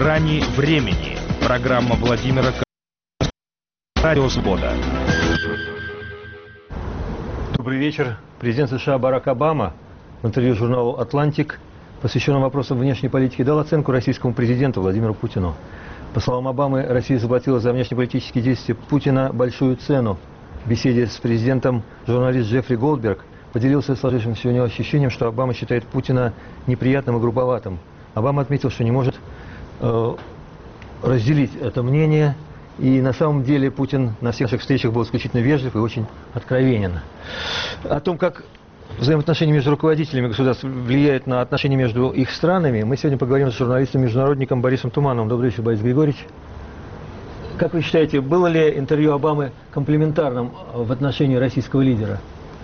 грани времени. Программа Владимира Радио Свобода. Добрый вечер. Президент США Барак Обама в интервью журналу «Атлантик», посвященном вопросам внешней политики, дал оценку российскому президенту Владимиру Путину. По словам Обамы, Россия заплатила за внешнеполитические действия Путина большую цену. В беседе с президентом журналист Джеффри Голдберг поделился сложившимся у него ощущением, что Обама считает Путина неприятным и грубоватым. Обама отметил, что не может разделить это мнение. И на самом деле Путин на всех наших встречах был исключительно вежлив и очень откровенен. О том, как взаимоотношения между руководителями государств влияют на отношения между их странами, мы сегодня поговорим с журналистом-международником Борисом Тумановым. Добрый вечер, Борис Григорьевич. Как вы считаете, было ли интервью Обамы комплиментарным в отношении российского лидера?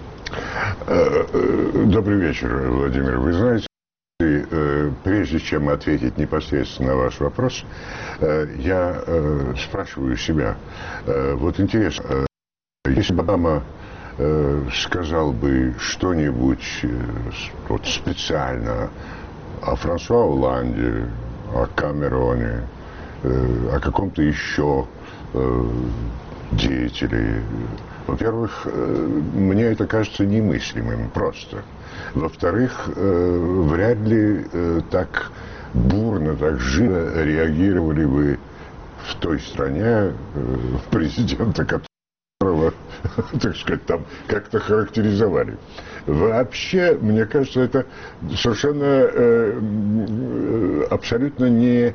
Добрый вечер, Владимир. Вы знаете, прежде чем ответить непосредственно на ваш вопрос, я спрашиваю себя, вот интересно, если бы Обама сказал бы что-нибудь вот специально о Франсуа Олланде, о Камероне, о каком-то еще деятеле, во-первых, мне это кажется немыслимым просто. Во-вторых, вряд ли так бурно, так живо реагировали вы в той стране, президента которого, так сказать, там как-то характеризовали. Вообще, мне кажется, это совершенно абсолютно не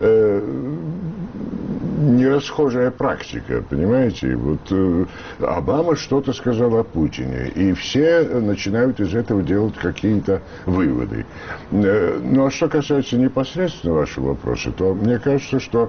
расхожая практика, понимаете? Вот Обама что-то сказал о Путине, и все начинают из этого делать какие-то выводы. Ну, а что касается непосредственно вашего вопроса, то мне кажется, что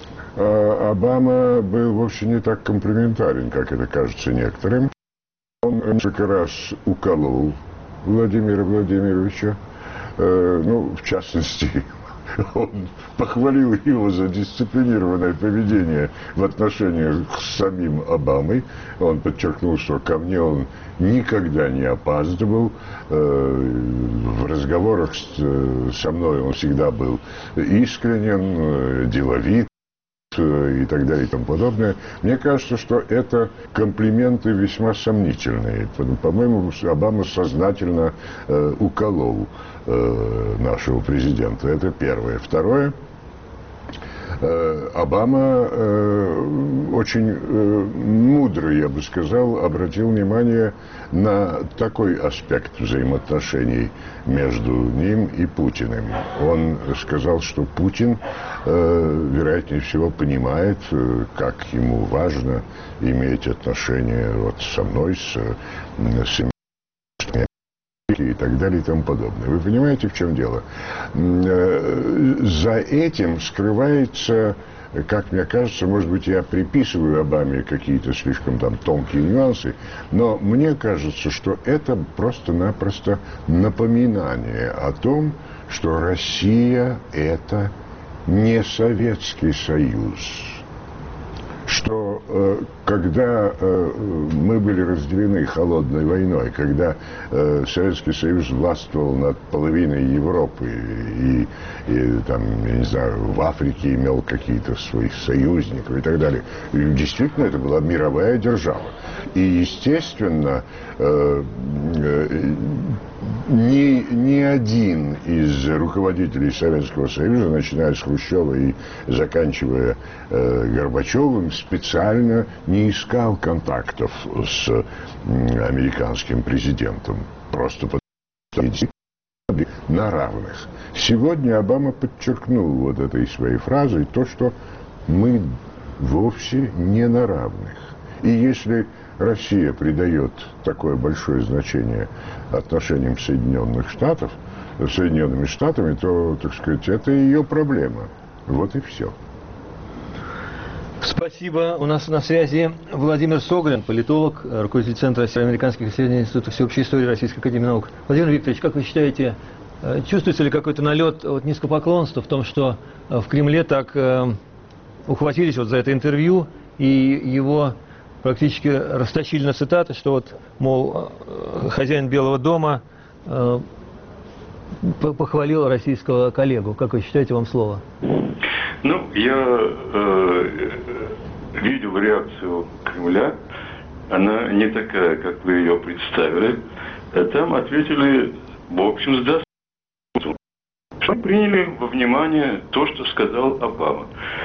Обама был вовсе не так комплиментарен, как это кажется некоторым. Он несколько раз уколол Владимира Владимировича, ну, в частности, он похвалил его за дисциплинированное поведение в отношениях с самим Обамой. Он подчеркнул, что ко мне он никогда не опаздывал. В разговорах со мной он всегда был искренен, деловит и так далее и тому подобное. Мне кажется, что это комплименты весьма сомнительные. По-моему, Обама сознательно уколол нашего президента. Это первое. Второе. Обама очень мудро, я бы сказал, обратил внимание на такой аспект взаимоотношений между ним и Путиным. Он сказал, что Путин, вероятнее всего, понимает, как ему важно иметь отношения вот со мной, с и так далее и тому подобное. Вы понимаете, в чем дело? За этим скрывается, как мне кажется, может быть, я приписываю Обаме какие-то слишком там тонкие нюансы, но мне кажется, что это просто-напросто напоминание о том, что Россия – это не Советский Союз. Что когда мы были разделены холодной войной, когда Советский Союз властвовал над половиной Европы и там, я не знаю, в Африке имел какие-то своих союзников и так далее, и действительно это была мировая держава. И, естественно, ни один из руководителей Советского Союза, начиная с Хрущева и заканчивая Горбачевым, специально не искал контактов с американским президентом. Просто потому что на равных. Сегодня Обама подчеркнул вот этой своей фразой то, что мы вовсе не на равных. И если Россия придает такое большое значение отношениям Соединенными Штатами, то, так сказать, это ее проблема. Вот и все. Спасибо. У нас на связи Владимир Соголин, политолог, руководитель Центра североамериканских исследований Института всеобщей истории Российской академии наук. Владимир Викторович, как вы считаете, чувствуется ли какой-то налет низкопоклонства в том, что в Кремле так ухватились вот за это интервью и его практически расточили на цитаты, что вот, мол, хозяин Белого дома похвалил российского коллегу? Как вы считаете, вам слово? Ну, я видел реакцию Кремля. Она не такая, как вы ее представили. Там ответили, в общем, с достоинством. Приняли во внимание то, что сказал Обама.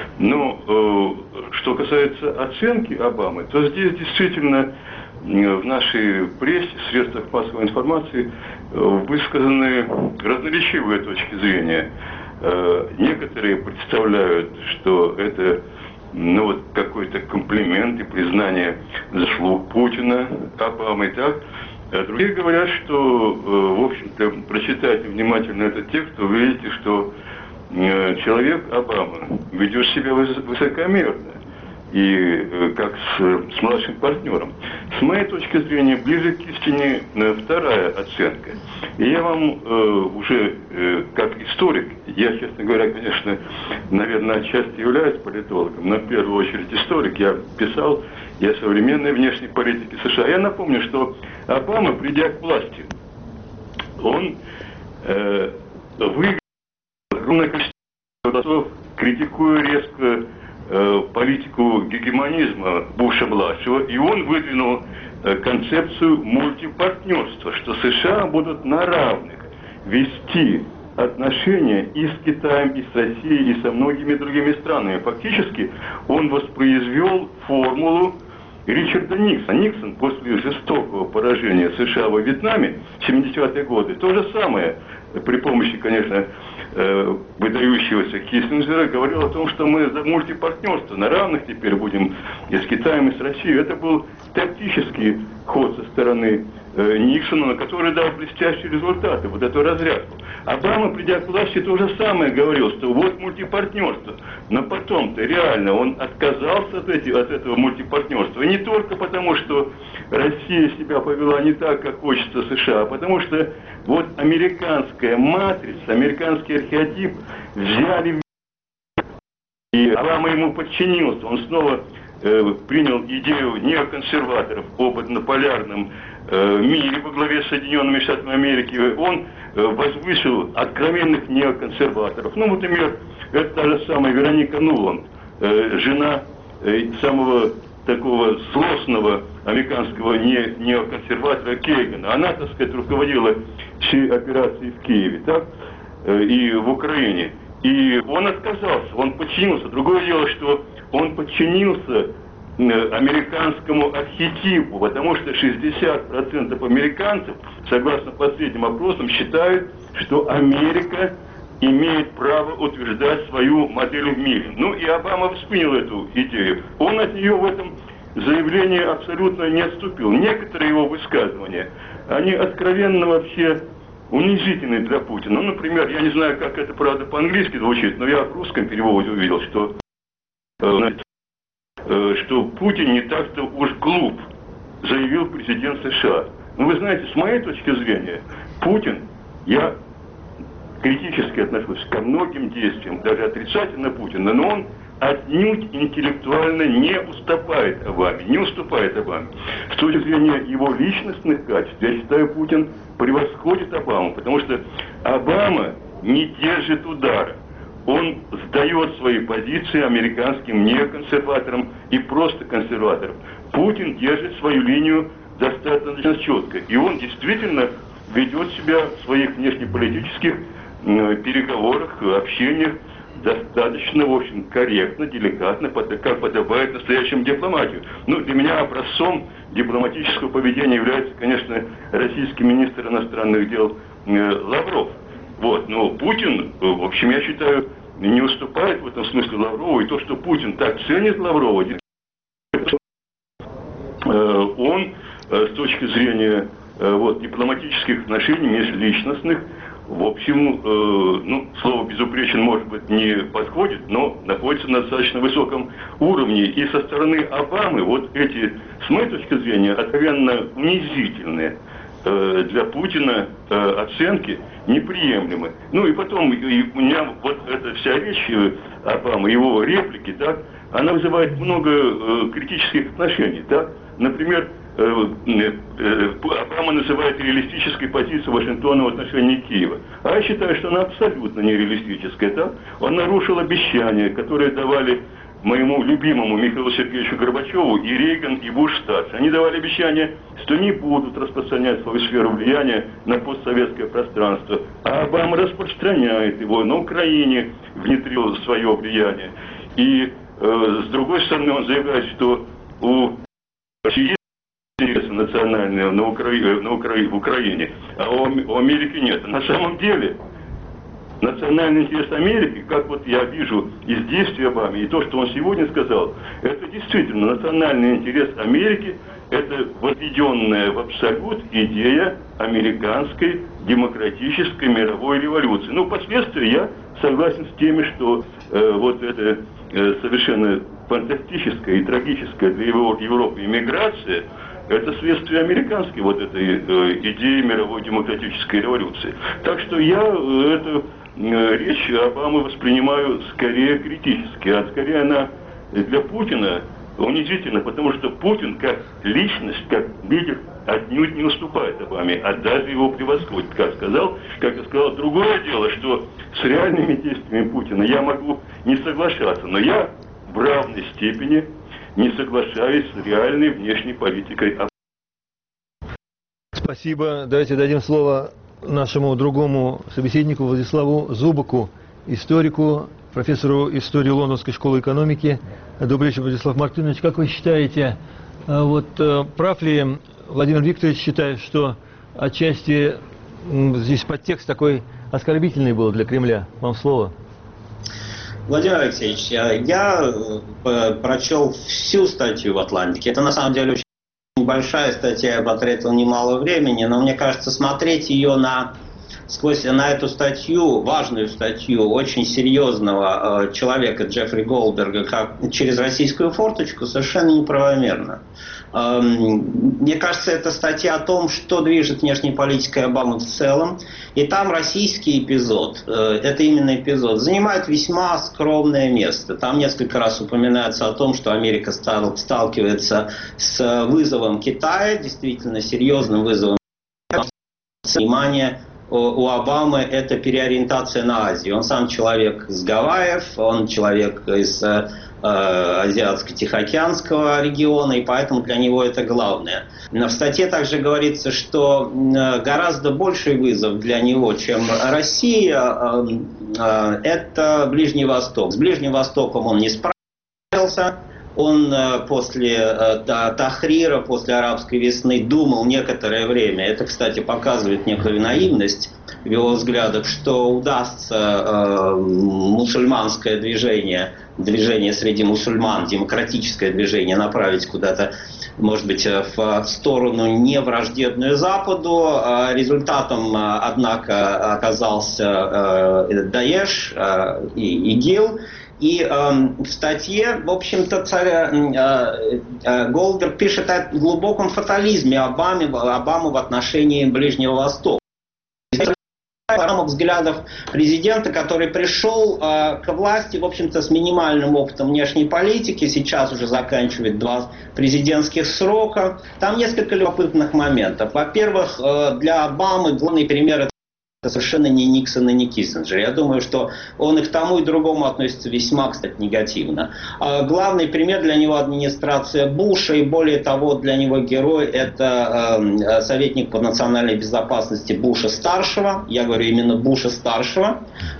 Но что касается оценки Обамы, то здесь действительно в нашей прессе, средствах массовой информации высказаны разноречивые точки зрения. Некоторые представляют, что это какой-то комплимент и признание заслуг Путина, Обамы, так. А другие говорят, что, в общем-то, прочитайте внимательно этот текст, вы увидите, что человек Обама ведет себя высокомерно. И как с младшим партнером. С моей точки зрения, ближе к истине вторая оценка. И я вам уже как историк, я, честно говоря, конечно, наверное, отчасти являюсь политологом, но в первую очередь историк, я писал и о современной внешней политике США. Я напомню, что Обама, придя к власти, он выиграл огромное количество голосов, критикуя резко политику гегемонизма Буша-младшего, и он выдвинул концепцию мультипартнерства, что США будут на равных вести отношения и с Китаем, и с Россией, и со многими другими странами. Фактически он воспроизвел формулу Ричарда Никсона. Никсон после жестокого поражения США во Вьетнаме в 70-е годы то же самое, при помощи, конечно, выдающегося Киссинджера, говорил о том, что мы за мультипартнерство, на равных теперь будем и с Китаем, и с Россией. Это был тактический ход со стороны Никсона, на который дал блестящие результаты, вот эту разрядку. Обама, придя к власти, то же самое говорил, что вот мультипартнерство. Но потом-то реально он отказался от этого мультипартнерства. И не только потому, что Россия себя повела не так, как хочется США, а потому что вот американская матрица, американский архетип взяли, и Обама ему подчинился. Он снова принял идею неоконсерваторов об однополярном мире во главе с Соединенными Штатами Америки. Он возвысил откровенных неоконсерваторов. Ну, например, это та же самая Вероника Нуланд, жена самого такого злостного американского неоконсерватора Кейгана. Она, так сказать, руководила всей операцией в Киеве, так, и в Украине. И он отказался, он подчинился. Другое дело, что он подчинился американскому архетипу, потому что 60% американцев, согласно последним опросам, считают, что Америка имеет право утверждать свою модель в мире. Ну и Обама вспомнил эту идею. Он от нее в этом заявлении абсолютно не отступил. Некоторые его высказывания, они откровенно вообще унизительны для Путина. Ну, например, я не знаю, как это правда по-английски звучит, но я в русском переводе увидел, что Путин не так-то уж глуп, заявил президент США. Но вы знаете, с моей точки зрения, Путин, я критически отношусь ко многим действиям, даже отрицательно Путина, но он отнюдь интеллектуально не уступает Обаме, С точки зрения его личностных качеств, я считаю, Путин превосходит Обаму, потому что Обама не держит удара. Он сдает свои позиции американским неоконсерваторам и просто консерваторам. Путин держит свою линию достаточно четко. И он действительно ведет себя в своих внешнеполитических переговорах, общениях достаточно, в общем, корректно, деликатно, как подобает настоящему дипломатию. Ну, для меня образцом дипломатического поведения является, конечно, российский министр иностранных дел Лавров. Вот, но Путин, в общем, я считаю, не уступает в этом смысле Лаврову, и то, что Путин так ценит Лаврова, он с точки зрения дипломатических отношений межличностных, в общем, слово «безупречен», может быть, не подходит, но находится на достаточно высоком уровне. И со стороны Обамы вот эти, с моей точки зрения, откровенно унизительные для Путина оценки неприемлемы. Ну и потом, у меня вот эта вся речь Обамы, его реплики, так, она вызывает много критических отношений, так. Например, Обама называет реалистической позицию Вашингтона в отношении Киева. А я считаю, что она абсолютно нереалистическая. Да? Он нарушил обещания, которые давали моему любимому Михаилу Сергеевичу Горбачеву и Рейган, и Буш-старший. Они давали обещание, что не будут распространять свою сферу влияния на постсоветское пространство. А Обама распространяет его. На Украине внедрил свое влияние. И с другой стороны, он заявляет, что у России есть интересы национальные в Украине, а у Америки нет. На самом деле, национальный интерес Америки, как вот я вижу из действий Обамы, и то, что он сегодня сказал, это действительно национальный интерес Америки, это возведенная в абсолют идея американской демократической мировой революции. Ну, впоследствии я согласен с теми, что вот это совершенно фантастическая и трагическая для Европы иммиграция, это следствие американской вот этой идеи мировой демократической революции. Так что я эту речь Обамы воспринимаю скорее критически, а скорее она для Путина унизительна, потому что Путин как личность, как лидер отнюдь не уступает Обаме, а даже его превосходит. Как я сказал, другое дело, что с реальными действиями Путина я могу не соглашаться, но я в равной степени не соглашаюсь с реальной внешней политикой. Спасибо. Давайте дадим слово нашему другому собеседнику Владиславу Зубаку, историку, профессору истории Лондонской школы экономики. Добрый вечер, Владислав Мартынович. Как вы считаете, прав ли Владимир Викторович считает, что отчасти здесь подтекст такой оскорбительный был для Кремля? Вам слово. Владимир Алексеевич, я прочел всю статью в «Атлантике». Это на самом деле очень большая статья, я потратил немало времени, но мне кажется, смотреть ее сквозь эту статью, важную статью очень серьезного человека Джеффри Голдберга, как через российскую форточку, совершенно неправомерно. Мне кажется, это статья о том, что движет внешней политикой Обамы в целом. И там российский эпизод, это именно эпизод, занимает весьма скромное место. Там несколько раз упоминается о том, что Америка сталкивается с вызовом Китая, действительно серьезным вызовом. Внимание у Обамы это переориентация на Азию. Он сам человек из Гавайев, он человек из Азиатско-Тихоокеанского региона, и поэтому для него это главное. В статье также говорится, что гораздо больший вызов для него, чем Россия, это Ближний Восток. С Ближним Востоком он не справился. Он после Тахрира, после арабской весны думал некоторое время, это, кстати, показывает некую наивность в его взглядах, что удастся мусульманское движение среди мусульман, демократическое движение направить куда-то, может быть, в сторону не враждебную Западу. Результатом, однако, оказался Даеш и ИГИЛ. И в статье, в общем-то, Голдберг пишет о глубоком фатализме Обамы в отношении Ближнего Востока. Рамок взглядов президента, который пришел к власти, в общем-то, с минимальным опытом внешней политики, сейчас уже заканчивает 2 президентских срока. Там несколько любопытных моментов. Во-первых, для Обамы главный пример — это совершенно не Никсон и не Киссинджер. Я думаю, что он и к тому, и к другому относится весьма, кстати, негативно. Главный пример для него — администрация Буша, и более того, для него герой — это советник по национальной безопасности Буша-старшего. Я говорю именно Буша-старшего,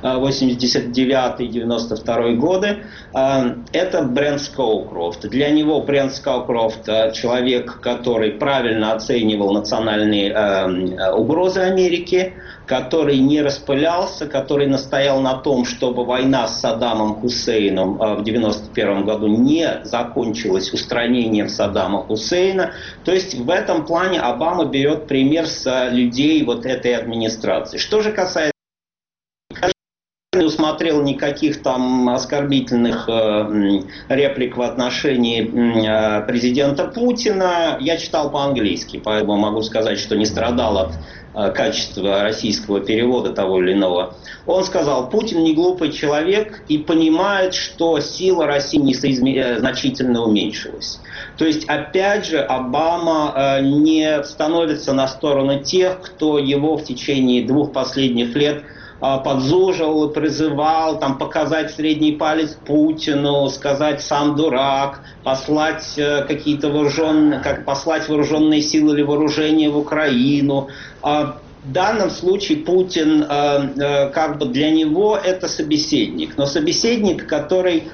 89-92 годы. Это Брент Скоукрофт. Для него Брент Скоукрофт — человек, который правильно оценивал национальные угрозы Америки, который не распылялся, который настоял на том, чтобы война с Саддамом Хусейном в 1991 году не закончилась устранением Саддама Хусейна. То есть в этом плане Обама берет пример с людей вот этой администрации. Что же касается не усмотрел никаких там оскорбительных реплик в отношении президента Путина. Я читал по-английски, поэтому могу сказать, что не страдал от качества российского перевода того или иного. Он сказал: Путин не глупый человек и понимает, что сила России значительно уменьшилась. То есть, опять же, Обама не становится на сторону тех, кто его в течение 2 последних лет подзуживал и призывал там, показать средний палец Путину, сказать «сам дурак», послать какие-то послать вооруженные силы или вооружение в Украину. В данном случае Путин, как бы для него это собеседник, но собеседник, который,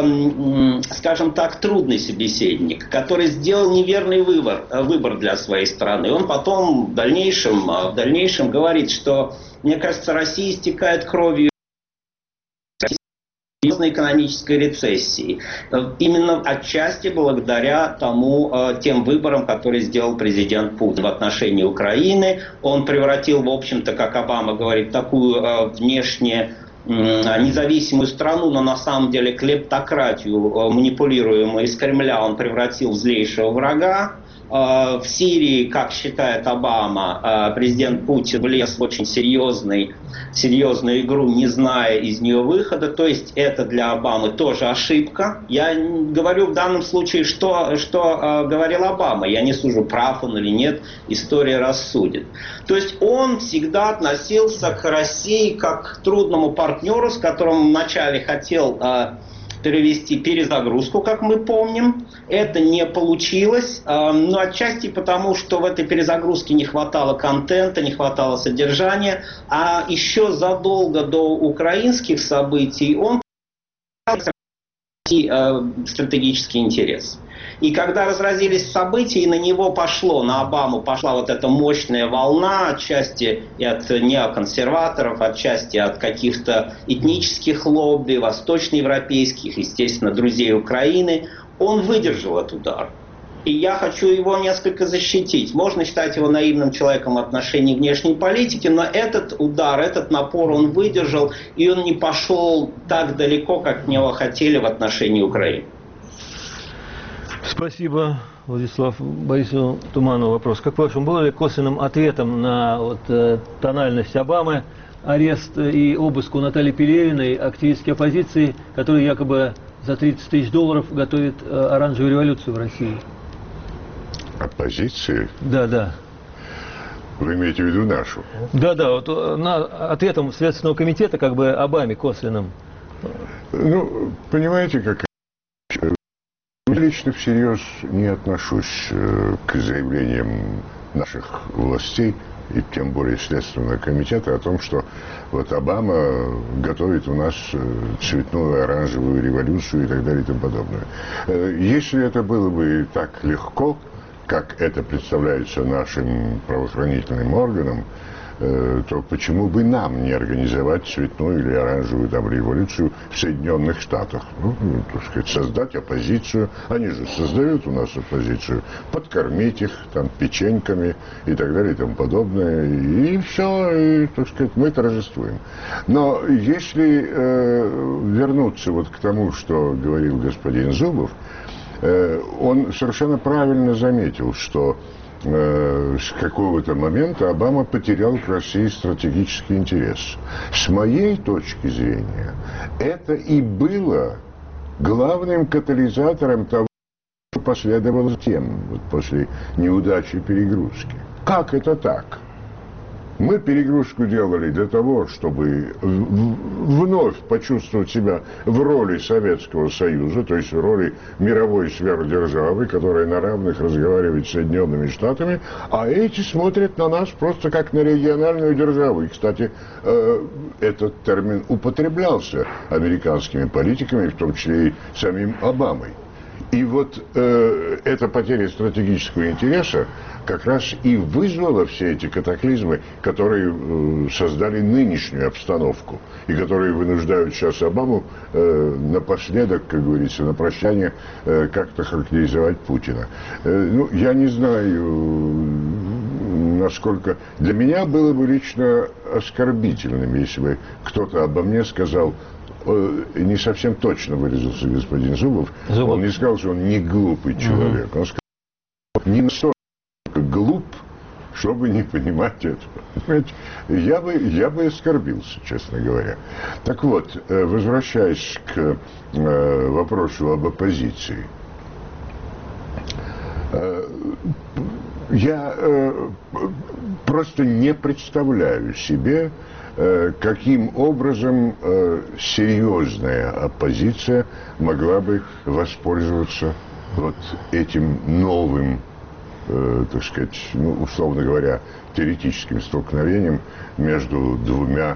скажем так, трудный собеседник, который сделал неверный выбор для своей страны. Он потом в дальнейшем говорит, что, мне кажется, Россия истекает кровью серьезной экономической рецессии. Именно отчасти благодаря тем выборам, которые сделал президент Путин в отношении Украины. Он превратил, в общем-то, как Обама говорит, такую внешне независимую страну, но на самом деле клептократию, манипулируемую из Кремля, он превратил в злейшего врага. В Сирии, как считает Обама, президент Путин влез в очень серьезную игру, не зная из нее выхода. То есть это для Обамы тоже ошибка. Я говорю в данном случае, что говорил Обама. Я не сужу, прав он или нет, история рассудит. То есть он всегда относился к России как к трудному партнеру, с которым вначале хотел перевести перезагрузку, как мы помним. Это не получилось, но отчасти потому, что в этой перезагрузке не хватало контента, не хватало содержания, а еще задолго до украинских событий он стратегический интерес. И когда разразились события, и на него на Обаму пошла вот эта мощная волна, отчасти и от неоконсерваторов, отчасти от каких-то этнических лобби, восточноевропейских, естественно, друзей Украины, он выдержал этот удар. И я хочу его несколько защитить. Можно считать его наивным человеком в отношении внешней политики, но этот удар, этот напор он выдержал, и он не пошел так далеко, как от него хотели в отношении Украины. Спасибо, Владислав. Борису Туманову вопрос. Как по-вашему, было ли косвенным ответом на тональность Обамы арест и обыск у Натальи Пелевиной, активистки оппозиции, которая якобы за $30 000 готовит оранжевую революцию в России? Оппозиции? Да. Вы имеете в виду нашу? Да, ответом Следственного комитета, как бы Обаме косвенным. Ну, понимаете, как... Я лично всерьез не отношусь к заявлениям наших властей, и тем более Следственного комитета, о том, что вот Обама готовит у нас цветную оранжевую революцию и так далее и тому подобное. Если это было бы так легко, как это представляется нашим правоохранительным органам, то почему бы нам не организовать цветную или оранжевую революцию в Соединенных Штатах? Ну, так сказать, создать оппозицию. Они же создают у нас оппозицию. Подкормить их там печеньками и так далее и тому подобное. И все, и, так сказать, мы торжествуем. Но если вернуться вот к тому, что говорил господин Зубов, он совершенно правильно заметил, что с какого-то момента Обама потерял к России стратегический интерес. С моей точки зрения, это и было главным катализатором того, что последовало затем, вот после неудачи перегрузки. Как это так? Мы перегрузку делали для того, чтобы вновь почувствовать себя в роли Советского Союза, то есть в роли мировой сверхдержавы, которая на равных разговаривает с Соединенными Штатами, а эти смотрят на нас просто как на региональную державу. И, кстати, этот термин употреблялся американскими политиками, в том числе и самим Обамой. И вот эта потеря стратегического интереса как раз и вызвала все эти катаклизмы, которые создали нынешнюю обстановку и которые вынуждают сейчас Обаму напоследок, как говорится, на прощание как-то характеризовать Путина. Ну, я не знаю, насколько... Для меня было бы лично оскорбительным, если бы кто-то обо мне сказал, не совсем точно выразился господин Зубов, он не сказал, что он не глупый человек, он сказал, что не настолько глуп, чтобы не понимать этого. Понимаете? Я бы оскорбился, честно говоря. Так вот, возвращаясь к вопросу об оппозиции. Я просто не представляю себе, каким образом серьезная оппозиция могла бы воспользоваться вот этим новым, так сказать, ну, условно говоря, теоретическим столкновением между двумя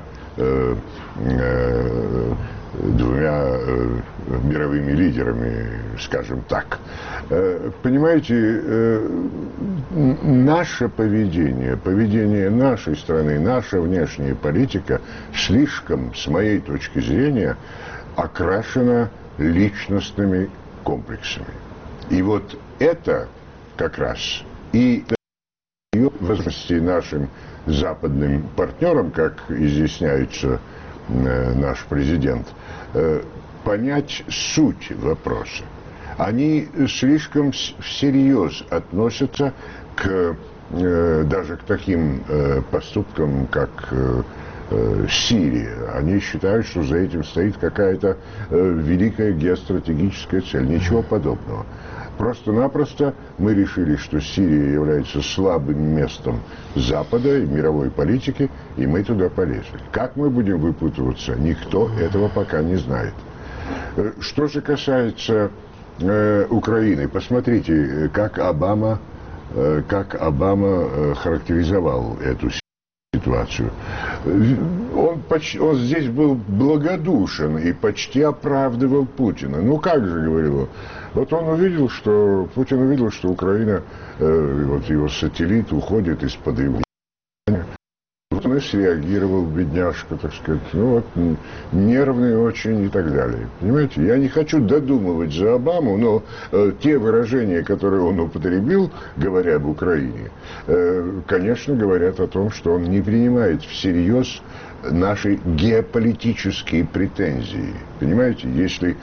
мировыми лидерами, скажем так. Понимаете, наше поведение, поведение нашей страны, наша внешняя политика слишком, с моей точки зрения, окрашена личностными комплексами. И вот это как раз и дает возможности нашим западным партнерам, как изъясняется наш президент, понять суть вопроса. Они слишком всерьез относятся к, даже к таким поступкам, как Сирия. Они считают, что за этим стоит какая-то великая геостратегическая цель. Ничего подобного. Просто-напросто мы решили, что Сирия является слабым местом Запада и мировой политики, и мы туда полезли. Как мы будем выпутываться, никто этого пока не знает. Что же касается Украины, посмотрите, как Обама характеризовал эту ситуацию. Он здесь был благодушен и почти оправдывал Путина. Ну как же, говорил он. Вот он увидел, что Путин увидел, что Украина, вот его сателлит уходит из-под его влияния. Вот он и среагировал, бедняжка, так сказать, ну вот, нервный очень и так далее. Понимаете, я не хочу додумывать за Обаму, но те выражения, которые он употребил, говоря об Украине, конечно, говорят о том, что он не принимает всерьез наши геополитические претензии. Понимаете, если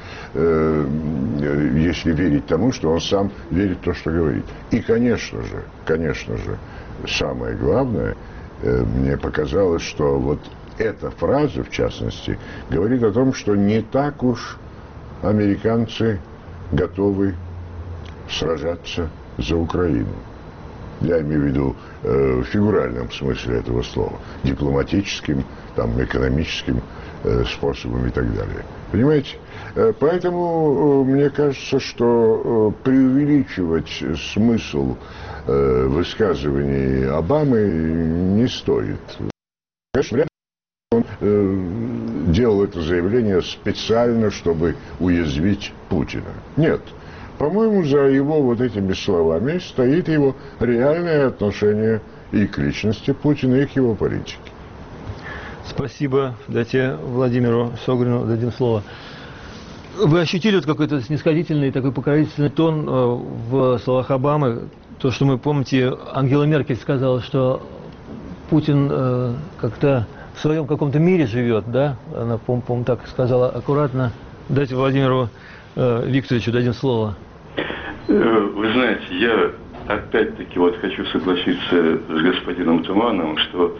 верить тому, что он сам верит в то, что говорит. И, конечно же, самое главное, мне показалось, что вот эта фраза, в частности, говорит о том, что не так уж американцы готовы сражаться за Украину. Я имею в виду в фигуральном смысле этого слова, дипломатическим, там, экономическим способом и так далее. Понимаете? Поэтому мне кажется, что преувеличивать смысл высказываний Обамы не стоит. Конечно, вряд ли он делал это заявление специально, чтобы уязвить Путина. Нет. По-моему, за его вот этими словами стоит его реальное отношение и к личности Путина, и к его политике. Спасибо. Дайте Владимиру Согрину дадим слово. Вы ощутили вот какой-то снисходительный, такой покровительственный тон в словах Обамы? То, что мы, помните, Ангела Меркель сказала, что Путин как-то в своем каком-то мире живет, да? Она, по-моему, так сказала аккуратно. Дайте Владимиру Викторовичу дадим слово. Вы знаете, я опять-таки вот хочу согласиться с господином Тумановым, что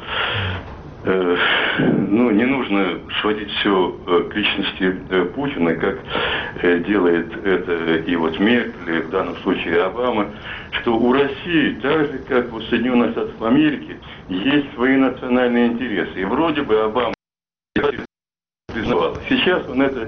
не нужно сводить все к личности Путина, как делает это и вот Меркель, и в данном случае Обама, что у России, так же как у Соединенных Штатов Америки, есть свои национальные интересы. И вроде бы Обама признавал. Сейчас он это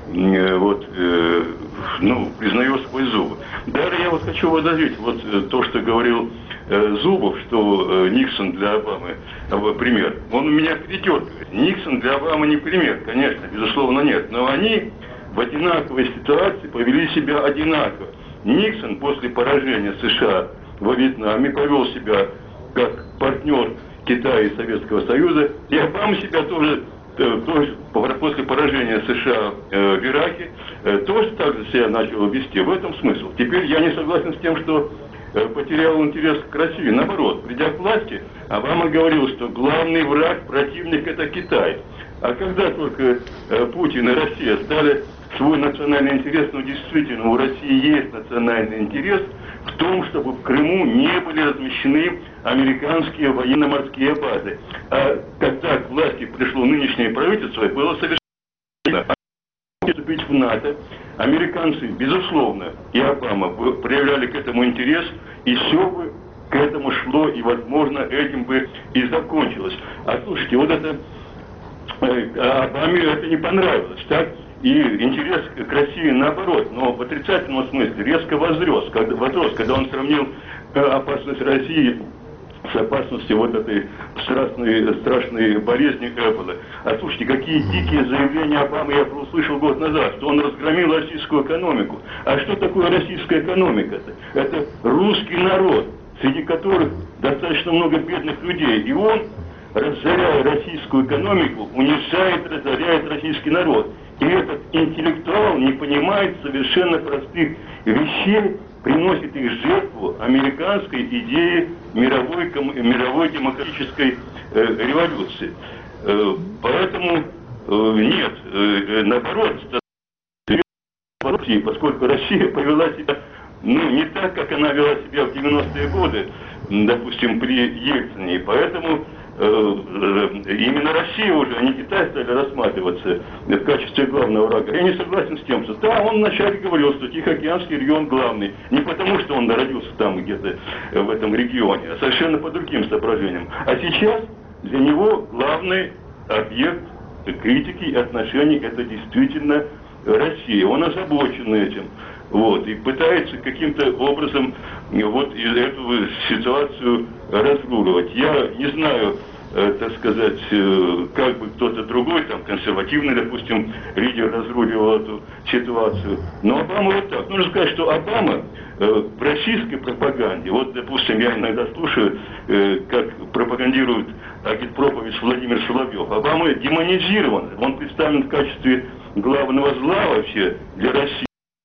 признает сквозь зубы. Даже я вот хочу возразить, вот то, что говорил Зубов, что Никсон для Обамы пример. Он у меня передергивает. Никсон для Обамы не пример, конечно, безусловно нет. Но они в одинаковой ситуации повели себя одинаково. Никсон после поражения США во Вьетнаме повел себя как партнер Китая и Советского Союза. И Обама себя тоже после поражения США в Ираке тоже так же себя начал вести. В этом смысл. Теперь я не согласен с тем, что потерял интерес к России. Наоборот, придя к власти, Обама говорил, что главный враг, противник – это Китай. А когда только Путин и Россия стали свой национальный интерес, ну действительно, у России есть национальный интерес в том, чтобы в Крыму не были размещены американские военно-морские базы. А когда к власти пришло нынешнее правительство, было совершенно вступить в НАТО. Американцы, безусловно, и Обама проявляли к этому интерес, и все бы к этому шло, и, возможно, этим бы и закончилось. А слушайте, вот это Обаме это не понравилось, так? И интерес к России наоборот, но в отрицательном смысле резко возрос, когда он сравнил опасность России с опасностью вот этой страшной болезни Эбола. А слушайте, какие дикие заявления Обамы я услышал год назад, что он разгромил российскую экономику. А что такое российская экономика-то? Это русский народ, среди которых достаточно много бедных людей. И он, разоряя российскую экономику, унижает, разоряет российский народ. И этот интеллектуал не понимает совершенно простых вещей, приносит их в жертву американской идее мировой демократической революции. Поэтому нет, наоборот, поскольку Россия повела себя не так, как она вела себя в 90-е годы, допустим, при Ельцине, и поэтому именно Россия уже, а не Китай, стали рассматриваться в качестве главного врага. Я не согласен с тем, что да, он вначале говорил, что Тихоокеанский регион главный. Не потому, что он родился там где-то в этом регионе, а совершенно по другим соображениям. А сейчас для него главный объект критики и отношений — это действительно Россия. Он озабочен этим. Вот, и пытается каким-то образом вот эту ситуацию разруливать. Я не знаю, так сказать, как бы кто-то другой, там, консервативный, допустим, лидер разруливал эту ситуацию. Но Обама вот так. Нужно сказать, что Обама в российской пропаганде, вот, допустим, я иногда слушаю, как пропагандирует агитпроповедь Владимир Соловьев. Обама демонизирован. Он представлен в качестве главного зла вообще для России.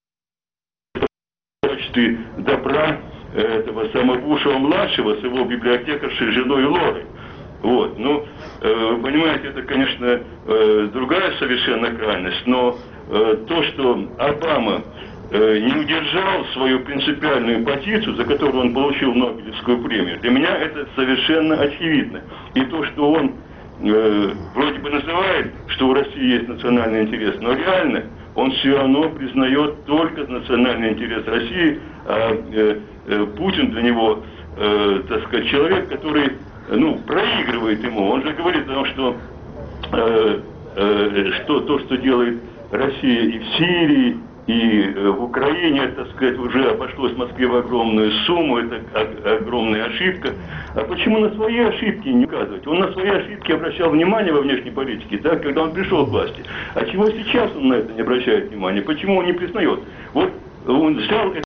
Добра этого Самобушева-младшего с его библиотекаршей женой Лорой. Вот, ну, понимаете, это, конечно, другая совершенно крайность, но то, что Обама не удержал свою принципиальную позицию, за которую он получил Нобелевскую премию, для меня это совершенно очевидно. И то, что он вроде бы называет, что у России есть национальный интерес, но реально он все равно признает только национальный интерес России, а Путин для него, так сказать, человек, который, проигрывает ему. Он же говорит о том, что то, что делает Россия и в Сирии, и в Украине, так сказать, уже обошлось Москве в огромную сумму, это огромная ошибка. А почему на свои ошибки не указывать? Он на свои ошибки обращал внимание во внешней политике, да, когда он пришел к власти. А чего сейчас он на это не обращает внимания? Почему он не признает? Вот он взял это,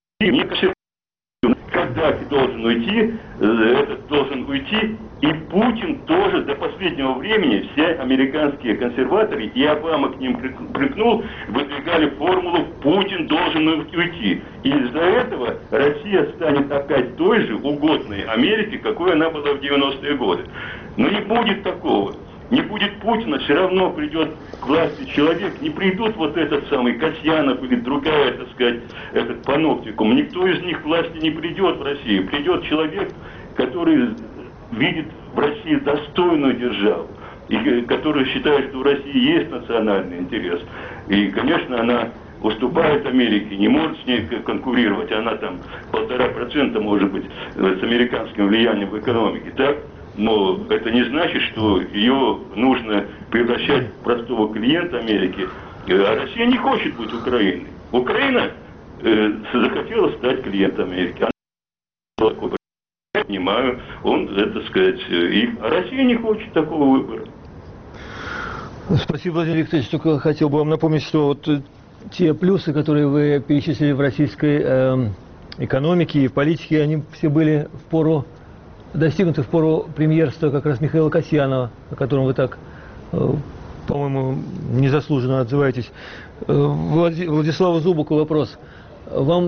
когда ты должен уйти, этот должен уйти, и Путин тоже до последнего времени, все американские консерваторы, и Обама к ним прикнул, выдвигали формулу «Путин должен уйти». И из-за этого Россия станет опять той же угодной Америке, какой она была в 90-е годы. Но не будет такого. Не будет Путина, все равно придет к власти человек, не придут вот этот самый Касьянов или другая, так сказать, этот паноптикум. Никто из них к власти не придет в Россию. Придет человек, который видит в России достойную державу, и который считает, что у России есть национальный интерес. И, конечно, она уступает Америке, не может с ней конкурировать. Она там 1,5% может быть с американским влиянием в экономике, так? Но это не значит, что ее нужно превращать в простого клиента Америки. А Россия не хочет быть Украиной. Украина захотела стать клиентом Америки. Она понимаю, он, это сказать, их. А Россия не хочет такого выбора. Спасибо, Владимир Викторович. Только хотел бы вам напомнить, что вот те плюсы, которые вы перечислили в российской экономике и в политике, они все были достигнуты в пору премьерства как раз Михаила Касьянова, о котором вы так, по-моему, незаслуженно отзываетесь. Владиславу Зубаку вопрос. Вам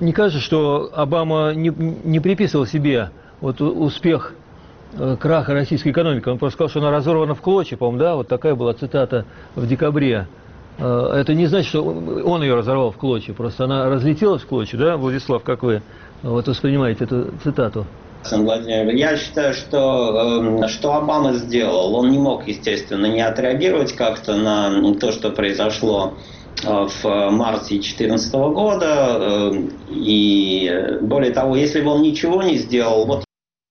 не кажется, что Обама не приписывал себе вот успех краха российской экономики? Он просто сказал, что она разорвана в клочья, по-моему, да? Вот такая была цитата в декабре. Это не значит, что он ее разорвал в клочья, просто она разлетелась в клочья, да, Владислав, как вы вот воспринимаете эту цитату? Владимир, я считаю, что Обама сделал. Он не мог, естественно, не отреагировать как-то на то, что произошло в марте 2014 года. И более того, если бы он ничего не сделал, вот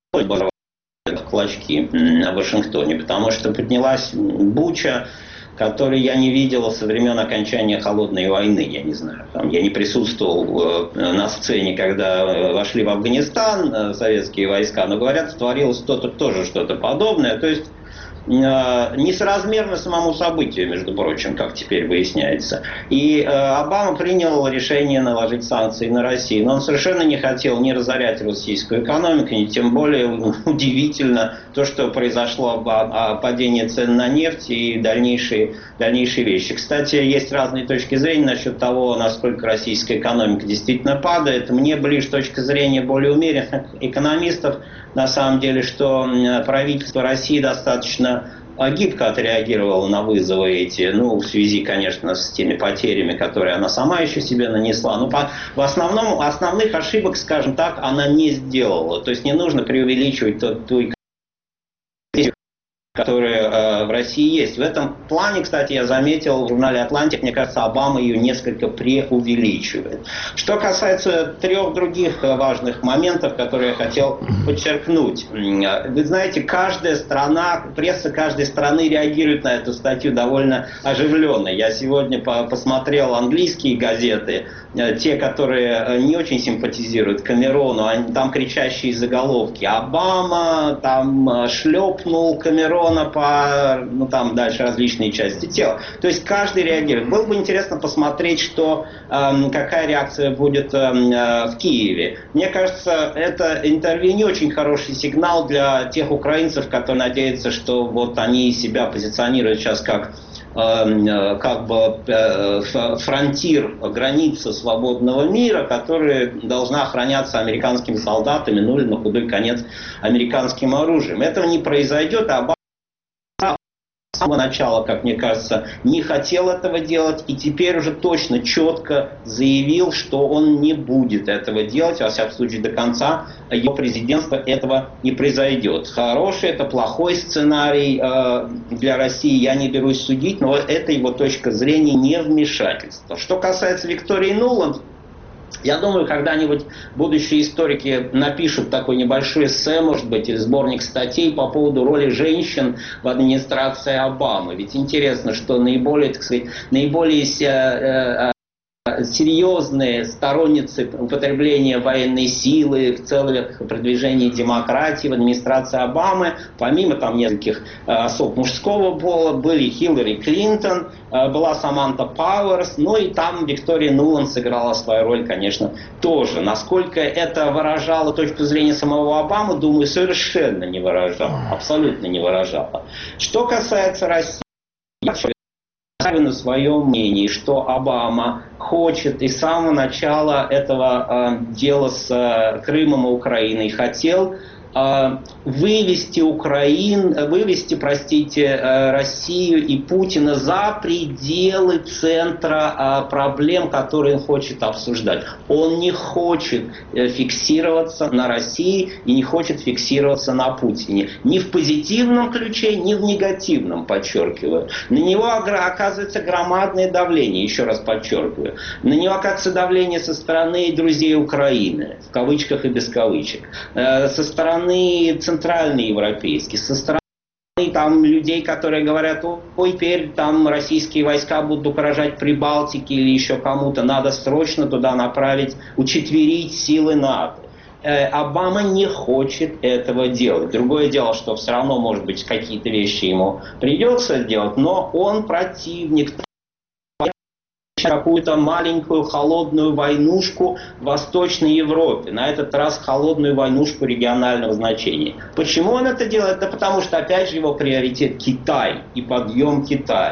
клочки в Вашингтоне, потому что поднялась буча, который я не видел со времен окончания Холодной войны, я не знаю. Я не присутствовал на сцене, когда вошли в Афганистан советские войска, но, говорят, творилось тоже что-то подобное. То есть несоразмерно самому событию, между прочим, как теперь выясняется. И Обама принял решение наложить санкции на Россию. Но он совершенно не хотел не разорять российскую экономику, ни тем более удивительно то, что произошло падение цен на нефть и дальнейшие вещи. Кстати, есть разные точки зрения насчет того, насколько российская экономика действительно падает. Мне ближе точка зрения более умеренных экономистов, на самом деле, что правительство России достаточно гибко отреагировала на вызовы эти, в связи, конечно, с теми потерями, которые она сама еще себе нанесла. Но в основном основных ошибок, скажем так, она не сделала. То есть не нужно преувеличивать ту которая в России есть. В этом плане, кстати, я заметил в журнале «Атлантик», мне кажется, Обама ее несколько преувеличивает. Что касается 3 других важных моментов, которые я хотел подчеркнуть. Вы знаете, пресса каждой страны реагирует на эту статью довольно оживленно. Я сегодня посмотрел английские газеты, те, которые не очень симпатизируют Камерону, там кричащие заголовки. Обама там шлепнул Камерона там дальше различные части тела. То есть каждый реагирует. Было бы интересно посмотреть, какая реакция будет в Киеве. Мне кажется, это интервью не очень хороший сигнал для тех украинцев, которые надеются, что вот они себя позиционируют сейчас как фронтир, граница свободного мира, которая должна охраняться американскими солдатами, или на худой конец американским оружием. Этого не произойдет, а с самого начала, как мне кажется, не хотел этого делать и теперь уже точно, четко заявил, что он не будет этого делать, во всяком случае до конца его президентства этого не произойдет. Хороший это плохой сценарий для России, я не берусь судить, но это его точка зрения невмешательства. Что касается Виктории Нуланд, я думаю, когда-нибудь будущие историки напишут такой небольшой эссе, может быть, или сборник статей по поводу роли женщин в администрации Обамы. Ведь интересно, что наиболее серьезные сторонницы употребления военной силы в целях продвижения демократии в администрации Обамы, помимо там нескольких особ мужского пола, были Хиллари Клинтон, была Саманта Пауэрс, и там Виктория Нуланд сыграла свою роль, конечно, тоже. Насколько это выражало точку зрения самого Обамы, думаю, совершенно не выражало, абсолютно не выражало. Что касается России, я на своем мнении, что Обама хочет и с самого начала этого дела с Крымом и Украиной хотел вывести Россию и Путина за пределы центра проблем, которые он хочет обсуждать. Он не хочет фиксироваться на России и не хочет фиксироваться на Путине. Ни в позитивном ключе, ни в негативном, подчеркиваю. На него оказывается громадное давление, еще раз подчеркиваю. На него оказывается давление со стороны друзей Украины, в кавычках и без кавычек, со стороны центральноевропейских, со стороны там людей, которые говорят, ой, теперь там российские войска будут угрожать Прибалтике или еще кому-то, надо срочно туда направить, учетверить силы НАТО. Обама не хочет этого делать. Другое дело, что все равно, может быть, какие-то вещи ему придется делать, но он противник какую-то маленькую холодную войнушку в Восточной Европе. На этот раз холодную войнушку регионального значения. Почему он это делает? Да потому что, опять же, его приоритет Китай и подъем Китая.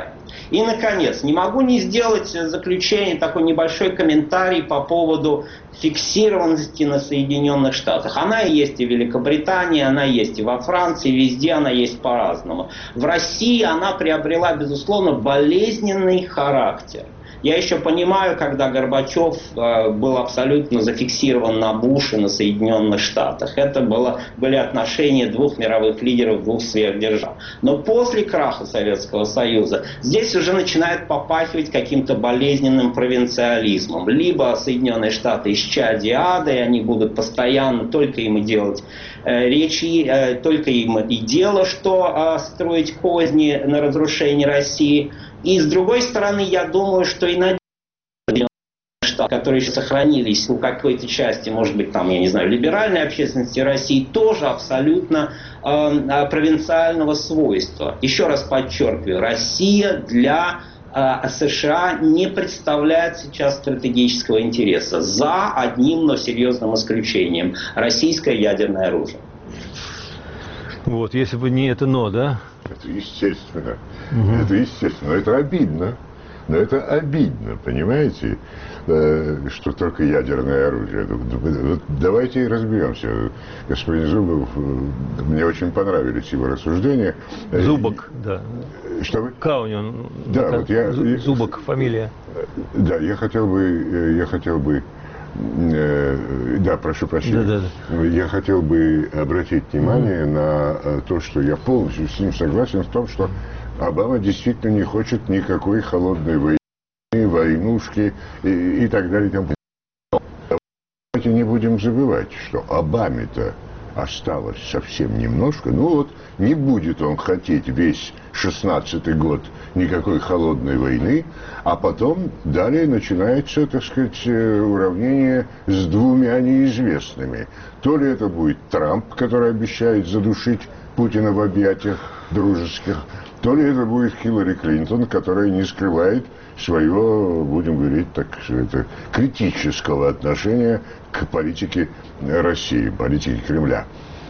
И, наконец, не могу не сделать заключение, такой небольшой комментарий по поводу фиксированности на Соединенных Штатах. Она и есть и в Великобритании, она есть и во Франции, везде она есть по-разному. В России она приобрела, безусловно, болезненный характер. Я еще понимаю, когда Горбачев был абсолютно зафиксирован на Буше, на Соединенных Штатах. Это были отношения двух мировых лидеров, двух сверхдержав. Но после краха Советского Союза здесь уже начинает попахивать каким-то болезненным провинциализмом. Либо Соединенные Штаты исчадие ада, и они будут постоянно только им и делать речи, только им и дело, что строить козни на разрушение России. И с другой стороны, я думаю, что и на Штаты, которые еще сохранились у какой-то части, может быть, там, я не знаю, либеральной общественности России, тоже абсолютно провинциального свойства. Еще раз подчеркиваю, Россия для США не представляет сейчас стратегического интереса, за одним, но серьезным исключением – российское ядерное оружие. Вот, если бы не это «но», да? Это естественно. Это естественно. Но это обидно. Но это обидно, понимаете, что только ядерное оружие. Давайте разберемся. Господин Зубов, мне очень понравились его рассуждения. Зубок, да. Что вы? К у него. Да, вот я... Зубок, фамилия. Да, я хотел бы... Да, прошу прощения. Да. Я хотел бы обратить внимание на то, что я полностью с ним согласен в том, что Обама действительно не хочет никакой холодной войны, войнушки и так далее. Давайте не будем забывать, что Обаме-то осталось совсем немножко. Ну вот, не будет он хотеть весь 16-й год никакой холодной войны, а потом далее начинается, так сказать, уравнение с двумя неизвестными. То ли это будет Трамп, который обещает задушить Путина в объятиях дружеских, то ли это будет Хиллари Клинтон, которая не скрывает своего, будем говорить так, это, критического отношения к политике России, политике Кремля.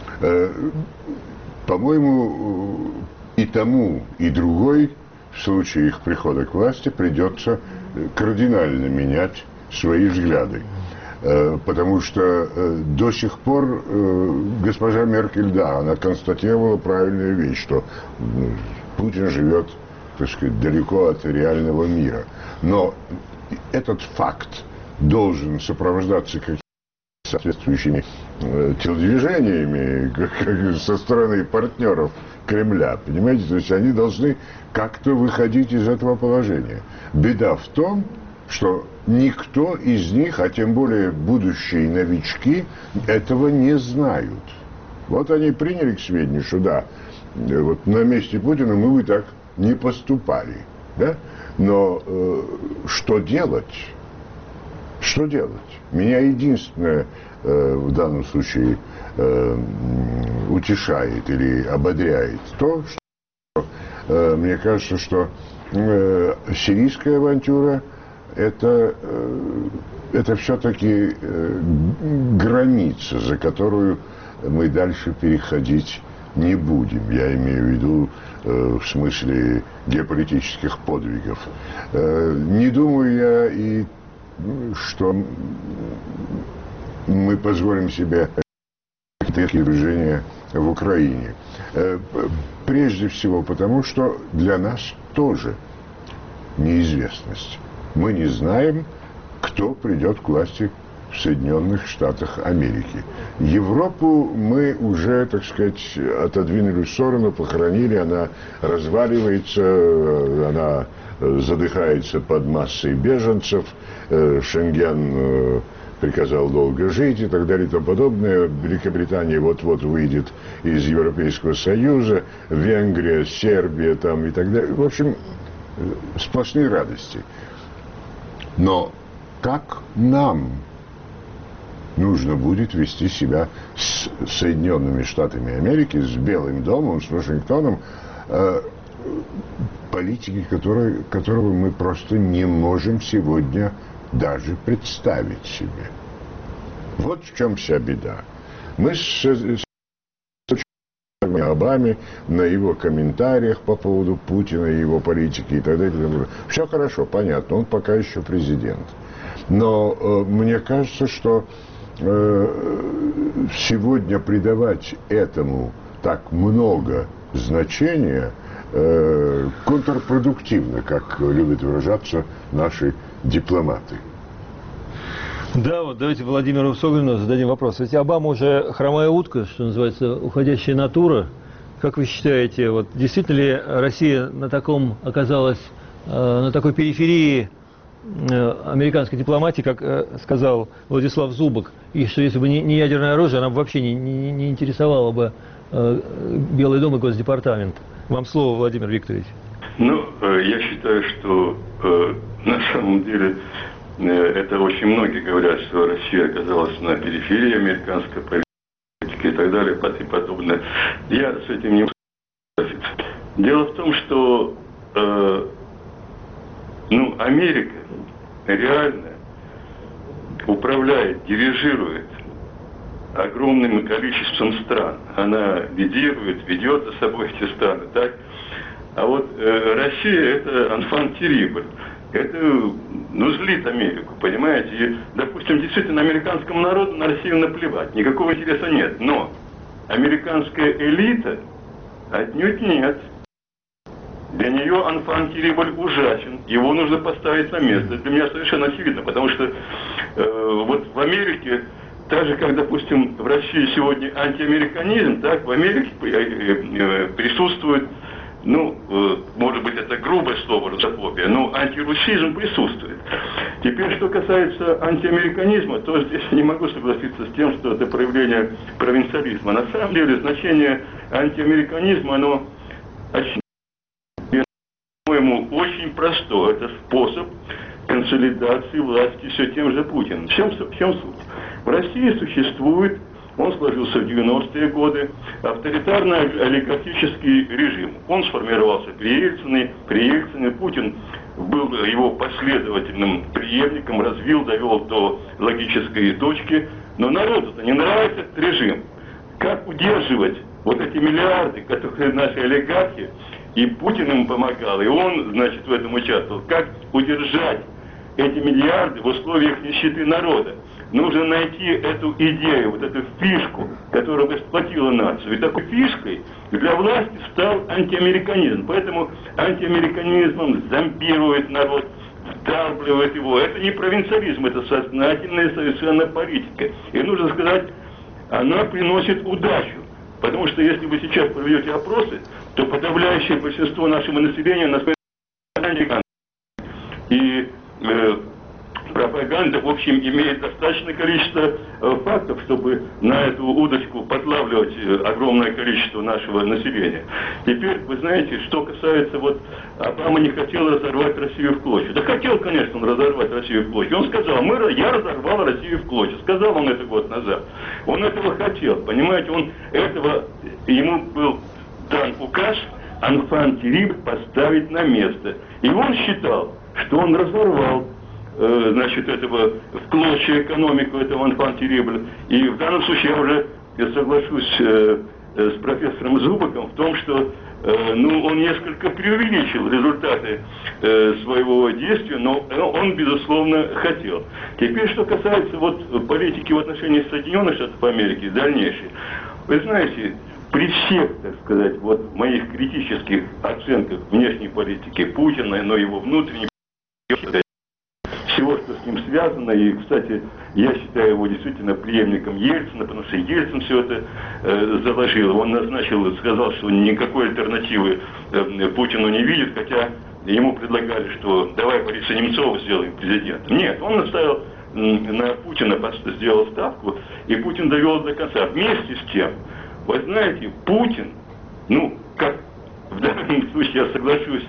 По-моему, и тому, и другой в случае их прихода к власти придется кардинально менять свои взгляды. Потому что до сих пор госпожа Меркель, да, она констатировала правильную вещь, что Путин живет, так сказать, далеко от реального мира. Но этот факт должен сопровождаться какими-то соответствующими телодвижениями со стороны партнеров Кремля, понимаете? То есть они должны как-то выходить из этого положения. Беда в том, что никто из них, а тем более будущие новички, этого не знают. Вот они приняли к сведению, что да, вот на месте Путина мы бы так не поступали, да? Но что делать? Что делать? Меня единственное в данном случае утешает или ободряет то, что мне кажется, что сирийская авантюра это все-таки граница, за которую мы дальше переходить не будем. Я имею в виду в смысле геополитических подвигов. Не думаю я и что мы позволим себе такие движения в Украине. Прежде всего потому, что для нас тоже неизвестность. Мы не знаем, кто придет к власти в Соединенных Штатах Америки. Европу мы уже, так сказать, отодвинули в сторону, похоронили, она разваливается, она задыхается под массой беженцев, Шенген приказал долго жить и так далее и тому подобное. Великобритания вот-вот выйдет из Европейского Союза, Венгрия, Сербия там и так далее. В общем, сплошные радости. Но как нам нужно будет вести себя с Соединенными Штатами Америки, с Белым домом, с Вашингтоном, политики, которого мы просто не можем сегодня даже представить себе. Вот в чем вся беда. Мы Обаме, на его комментариях по поводу Путина и его политики и так далее. Все хорошо, понятно, он пока еще президент. Но мне кажется, что сегодня придавать этому так много значения контрпродуктивно, как любят выражаться наши дипломаты. Да, вот давайте Владимиру Соболеву зададим вопрос. Ведь Обама уже хромая утка, что называется, уходящая натура. Как вы считаете, вот действительно ли Россия на таком оказалась, на такой периферии американской дипломатии, как сказал Владислав Зубок, и что если бы не ядерное оружие, она бы вообще не интересовала бы Белый дом и Госдепартамент? Вам слово, Владимир Викторович. Ну, я считаю, что на самом деле это очень многие говорят, что Россия оказалась на периферии американской политики и так далее, и подобное. Я с этим не согласен. Дело в том, что Америка реально управляет, дирижирует огромным количеством стран. Она лидирует, ведет за собой эти страны, так? А вот Россия – это enfant terrible. Это, злит Америку, понимаете? И, допустим, действительно, американскому народу на Россию наплевать, никакого интереса нет. Но американская элита отнюдь нет. Для нее enfant terrible ужасен, его нужно поставить на место. Для меня совершенно очевидно, потому что вот в Америке, так же, как, допустим, в России сегодня антиамериканизм, так в Америке присутствует, может быть, это грубое слово, русофобия, но антирусизм присутствует. Теперь, что касается антиамериканизма, то здесь я не могу согласиться с тем, что это проявление провинциализма. На самом деле, значение антиамериканизма, оно, по-моему, очень простое. Это способ консолидации власти все тем же Путиным. В чем суть? В России существует, он сложился в 90-е годы, авторитарно-олигархический режим. Он сформировался при Ельцине. Путин был его последовательным преемником, развил, довел до логической точки. Но народу-то не нравится этот режим. Как удерживать вот эти миллиарды, которые наши олигархи, и Путин им помогал, и он, значит, в этом участвовал. Как удержать эти миллиарды в условиях нищеты народа? Нужно найти эту идею, вот эту фишку, которая бы сплотила нацию. И такой фишкой для власти стал антиамериканизм. Поэтому антиамериканизмом зомбирует народ, вдавливает его. Это не провинциализм, это сознательная совершенно политика. И нужно сказать, она приносит удачу. Потому что если вы сейчас проведете опросы, то подавляющее большинство нашего населения американцев. И пропаганда, в общем, имеет достаточное количество фактов, чтобы на эту удочку подлавливать огромное количество нашего населения. Теперь, вы знаете, что касается, вот, Обама не хотел разорвать Россию в клочья. Да хотел, конечно, он разорвать Россию в клочья. Он сказал, я разорвал Россию в клочья. Сказал он это год назад. Он этого хотел, понимаете, ему был дан указ enfant terrible поставить на место. И он считал, что он разорвал этого в клочья экономику этого enfant terrible. И в данном случае я уже соглашусь с профессором Зубоком в том, что он несколько преувеличил результаты своего действия, но он, безусловно, хотел. Теперь, что касается политики в отношении Соединенных Штатов Америки, дальнейшей, вы знаете, при всех, так сказать, моих критических оценках внешней политики Путина, но его внутренней, всего, что с ним связано, и, кстати, я считаю его действительно преемником Ельцина, потому что Ельцин все это заложил. Он сказал, что никакой альтернативы Путину не видит, хотя ему предлагали, что давай Бориса Немцова сделаем президентом. Нет, он наставил на Путина, сделал ставку, и Путин довел до конца. Вместе с тем, вы знаете, Путин, как в данном случае я соглашусь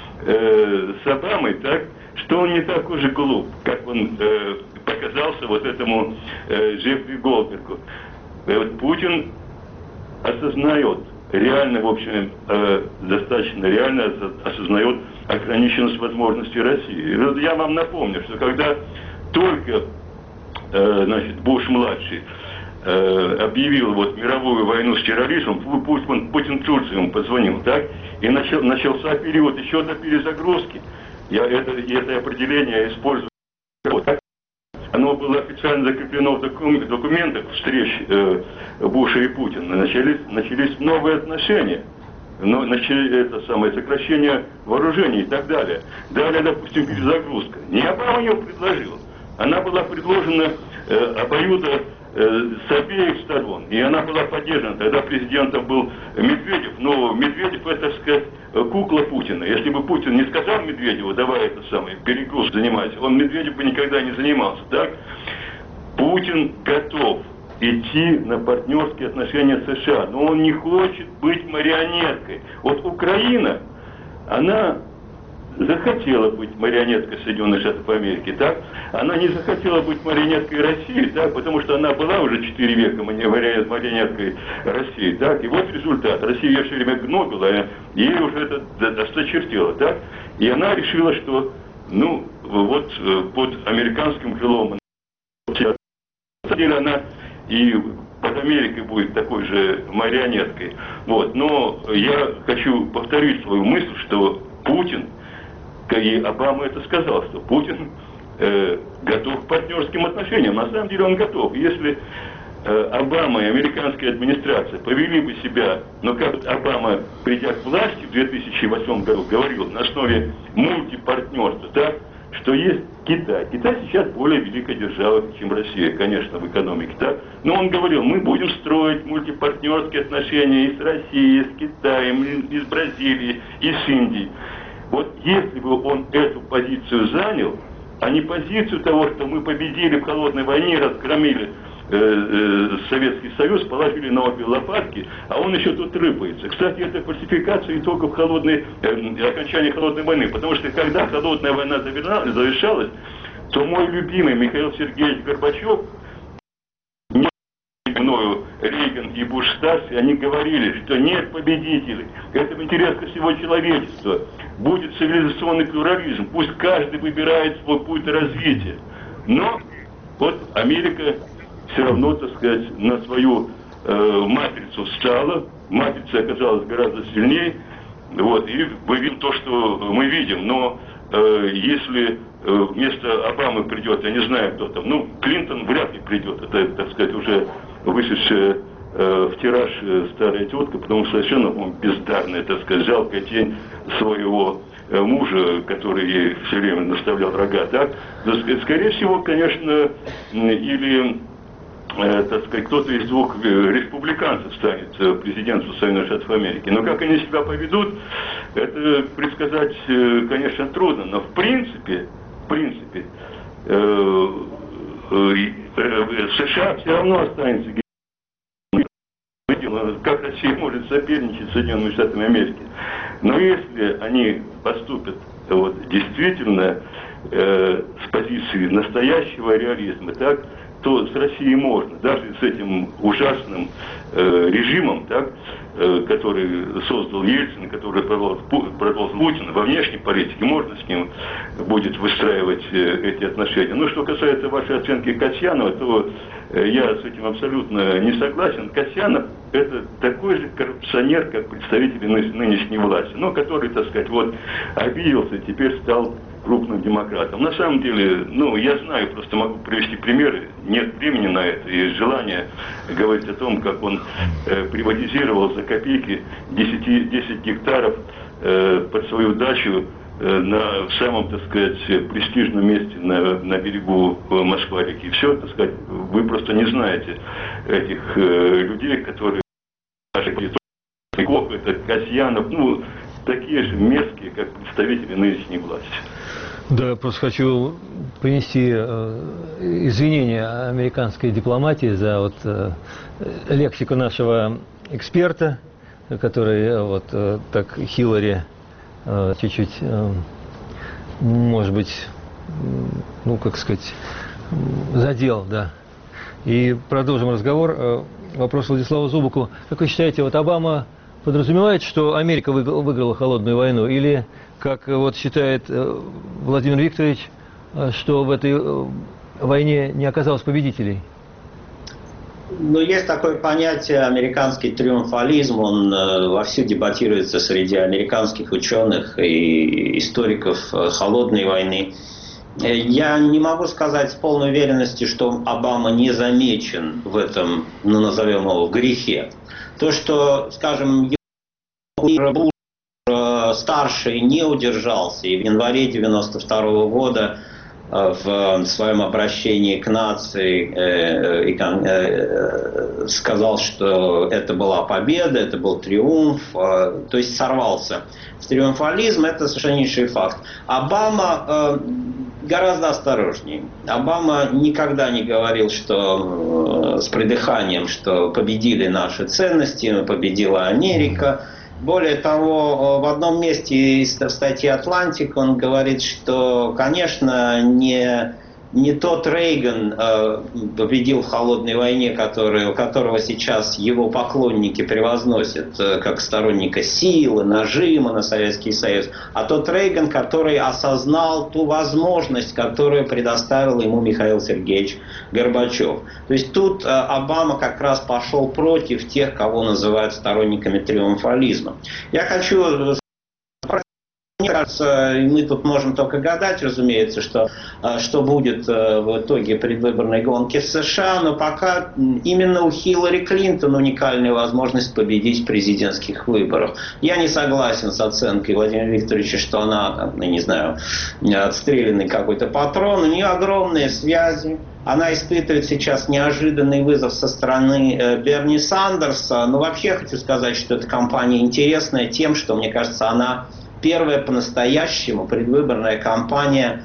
с Обамой, так, что он не так уж и глуп, как он показался этому Джеффри Голдбергу. Путин осознает, реально, в общем, достаточно реально осознает ограниченность возможностей России. Я вам напомню, что когда только Буш-младший объявил вот мировую войну с терроризмом, Путин Турции ему позвонил, так, и начался период еще до перезагрузки. Я это определение использую. Вот так. Оно было официально закреплено в документах встреч Буша и Путина. Начались новые отношения. Но начали это самое сокращение вооружений и так далее. Далее, допустим, перезагрузка. Не Обама ее предложил. Она была предложена обоюдо с обеих сторон. И она была поддержана. Тогда президентом был Медведев. Но Медведев, это, так сказать, кукла Путина. Если бы Путин не сказал Медведеву, давай это самое, перегруз занимайся, он Медведев бы никогда не занимался. Так? Путин готов идти на партнерские отношения с США, но он не хочет быть марионеткой. Вот Украина, она захотела быть марионеткой Соединенных Штатов Америки, так? Она не захотела быть марионеткой России, так? Потому что она была уже 4 века марионеткой России, так? И вот результат. Россия ее все время гнобила, и ей уже это осточертело, так? И она решила, что, ну, вот под американским крылом, на самом деле она и под Америкой будет такой же марионеткой. Вот. Но я хочу повторить свою мысль, что Путин, и Обама это сказал, что Путин готов к партнерским отношениям. На самом деле он готов. Если Обама и американская администрация повели бы себя, но как Обама, придя к власти в 2008 году, говорил на основе мультипартнерства, так, что есть Китай. Китай сейчас более великая держава, чем Россия, конечно, в экономике, так? Но он говорил, мы будем строить мультипартнерские отношения и с Россией, и с Китаем, и с Бразилией, и с Индией. Вот если бы он эту позицию занял, а не позицию того, что мы победили в холодной войне, разгромили Советский Союз, положили на обе лопатки, а он еще тут рыпается. Кстати, это фальсификация итогов окончания холодной войны, потому что когда холодная война завершалась, то мой любимый Михаил Сергеевич Горбачев, мною Рейган и Буш-старший, они говорили, что нет победителей, это в интересах всего человечества, будет цивилизационный плюрализм, пусть каждый выбирает свой путь развития. Но вот Америка все равно, так сказать, на свою матрицу встала, матрица оказалась гораздо сильнее, вот, и мы видим то, что мы видим, но если вместо Обамы придет, я не знаю, кто там, ну, Клинтон вряд ли придет, это, так сказать, уже вышедшая в тираж старая тетка, потому что совершенно, по-моему, бездарная, так сказать, жалкая тень своего мужа, который ей все время наставлял рога, так? Но, скорее всего, конечно, или, так сказать, кто-то из двух республиканцев станет президентом Соединенных Штатов Америки. Но как они себя поведут, это предсказать, конечно, трудно. Но в принципе, США все равно останется. Как Россия может соперничать с Соединенными Штатами Америки. Но если они поступят вот, действительно с позиции настоящего реализма, так, то с Россией можно, даже с этим ужасным режимом, так, который создал Ельцин, который провел Путин во внешней политике, можно с ним будет выстраивать эти отношения. Ну, что касается вашей оценки Касьянова, то я с этим абсолютно не согласен. Касьянов – это такой же коррупционер, как представитель нынешней власти, но который, так сказать, вот обиделся и теперь стал крупным демократом. На самом деле, ну, я знаю, просто могу привести примеры, нет времени на это, и желание говорить о том, как он приватизировал за копейки 10 гектаров под свою дачу в самом, так сказать, престижном месте на берегу Москва-реки. Все, так сказать, вы просто не знаете этих людей, которые это Касьянов, ну, такие же мерзкие, как представители нынешней власти. Да, просто хочу принести извинения американской дипломатии за вот лексику нашего эксперта, который вот так Хиллари чуть-чуть, может быть, ну, как сказать, задел, да. И продолжим разговор. Вопрос Владиславу Зубаку. Как вы считаете, вот Обама подразумевает, что Америка выиграла холодную войну, или, как вот считает Владимир Викторович, что в этой войне не оказалось победителей? Ну, есть такое понятие американский триумфализм, он вовсю дебатируется среди американских ученых и историков холодной войны. Я не могу сказать с полной уверенностью, что Обама не замечен в этом, ну, назовем его, грехе. То, что, скажем, Буш старший не удержался и в январе 1992 года в своем обращении к нации сказал, что это была победа, это был триумф, то есть сорвался в триумфализм, это совершеннейший факт. Обама гораздо осторожнее. Обама никогда не говорил, что с придыханием, что победили наши ценности, победила Америка. Более того, в одном месте из статьи «Атлантик» он говорит, что, конечно, не тот Рейган победил в холодной войне, которого сейчас его поклонники превозносят как сторонника силы, нажима на Советский Союз, а тот Рейган, который осознал ту возможность, которую предоставил ему Михаил Сергеевич Горбачев. То есть тут Обама как раз пошел против тех, кого называют сторонниками триумфализма. Я хочу... Мне кажется, мы тут можем только гадать, разумеется, что будет в итоге предвыборной гонки в США, но пока именно у Хиллари Клинтон уникальная возможность победить в президентских выборах. Я не согласен с оценкой Владимира Викторовича, что она, не знаю, отстрелянный какой-то патрон. У нее огромные связи. Она испытывает сейчас неожиданный вызов со стороны Берни Сандерса. Но вообще я хочу сказать, что эта кампания интересная тем, что, мне кажется, она первая по-настоящему предвыборная кампания,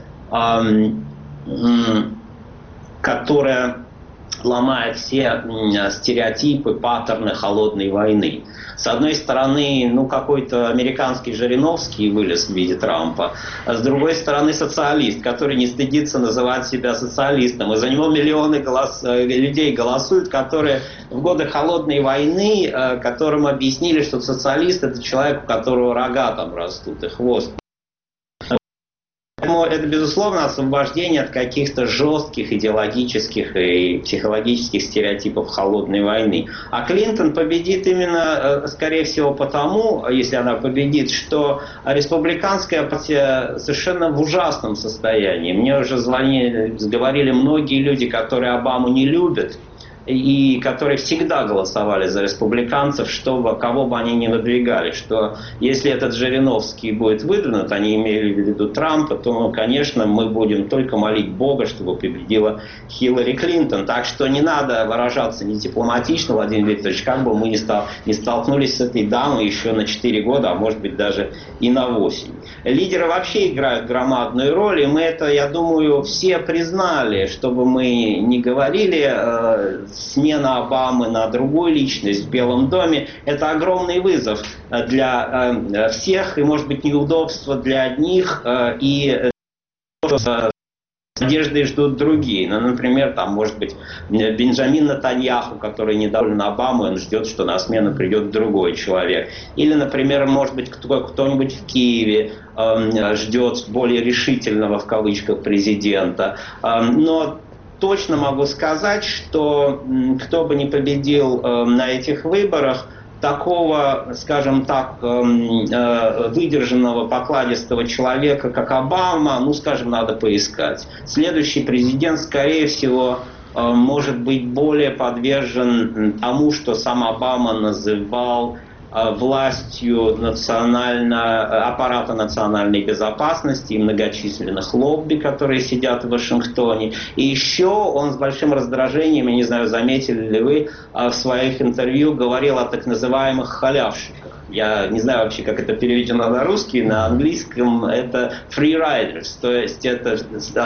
которая ломает все стереотипы, паттерны холодной войны. С одной стороны, какой-то американский Жириновский вылез в виде Трампа, а с другой стороны социалист, который не стыдится называть себя социалистом. И за него миллионы людей голосуют, которые в годы холодной войны, которым объяснили, что социалист — это человек, у которого рога там растут и хвост. Поэтому это, безусловно, освобождение от каких-то жестких идеологических и психологических стереотипов холодной войны. А Клинтон победит именно, скорее всего, потому, если она победит, что республиканская партия совершенно в ужасном состоянии. Мне уже говорили многие люди, которые Обаму не любят, и которые всегда голосовали за республиканцев, кого бы они ни выдвигали, что если этот Жириновский будет выдвинут, они имели в виду Трампа, то, конечно, мы будем только молить Бога, чтобы победила Хиллари Клинтон. Так что не надо выражаться не дипломатично, Владимир Викторович, как бы мы не столкнулись с этой дамой еще на 4 года, а может быть даже и на 8. Лидеры вообще играют громадную роль, и мы это, я думаю, все признали, чтобы мы не говорили, смена Обамы на другую личность в Белом доме – это огромный вызов для всех, и, может быть, неудобство для одних, и с надеждой ждут другие. Например, там, может быть, Бенджамин Нетаньяху, который недоволен Обамой, он ждет, что на смену придет другой человек. Или, например, может быть, кто-нибудь в Киеве ждет более решительного, в кавычках, президента. Но точно могу сказать, что кто бы ни победил на этих выборах, такого, скажем так, выдержанного, покладистого человека, как Обама, надо поискать. Следующий президент, скорее всего, может быть более подвержен тому, что сам Обама называл властью аппарата национальной безопасности и многочисленных лобби, которые сидят в Вашингтоне. И еще он с большим раздражением, я не знаю, заметили ли вы, в своих интервью говорил о так называемых халявщиках. Я не знаю вообще, как это переведено на русский, на английском это free riders, то есть это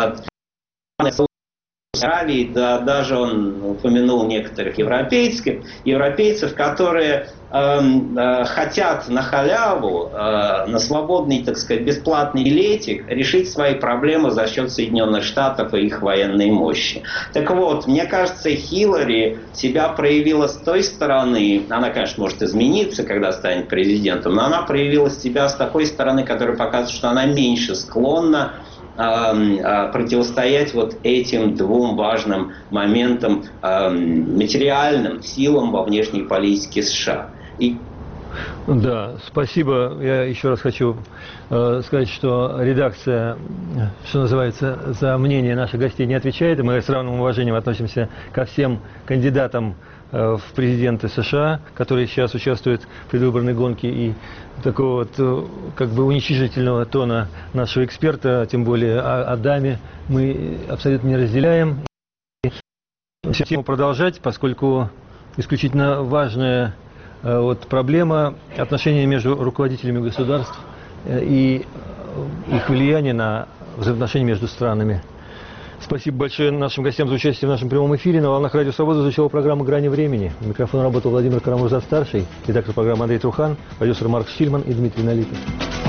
Австралии, да, даже он упомянул некоторых европейцев, которые хотят на халяву, на свободный, так сказать, бесплатный билетик решить свои проблемы за счет Соединенных Штатов и их военной мощи. Так вот, мне кажется, Хиллари себя проявила с той стороны, она, конечно, может измениться, когда станет президентом, но она проявила себя с такой стороны, которая показывает, что она меньше склонна противостоять вот этим двум важным моментам, материальным силам во внешней политике США. Да, спасибо. Я еще раз хочу сказать, что редакция, что называется, за мнение наших гостей не отвечает, и мы с равным уважением относимся ко всем кандидатам в президенты США, которые сейчас участвуют в предвыборной гонке, и такого вот как бы уничижительного тона нашего эксперта, тем более о даме, мы абсолютно не разделяем. Тему продолжать, поскольку исключительно важная вот проблема отношений между руководителями государств и их влияние на взаимоотношения между странами. Спасибо большое нашим гостям за участие в нашем прямом эфире. На волнах Радио Свобода звучала программа «Грани времени». У микрофона работал Владимир Карамурза-старший, редактор программы Андрей Трухан, продюсер Марк Шильман и Дмитрий Налитов.